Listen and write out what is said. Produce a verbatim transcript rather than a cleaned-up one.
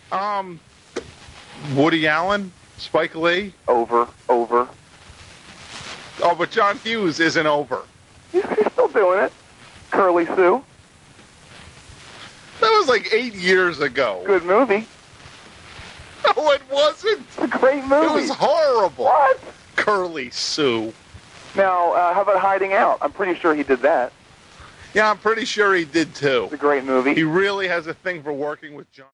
Um, Woody Allen, Spike Lee. Over, over. Oh, but John Hughes isn't over. He's, he's still doing it. Curly Sue. That was like eight years ago. Good movie. No, it wasn't. It's a great movie. It was horrible. What? Curly Sue. Now, uh, how about Hiding Out? I'm pretty sure he did that. Yeah, I'm pretty sure he did too. It's a great movie. He really has a thing for working with John.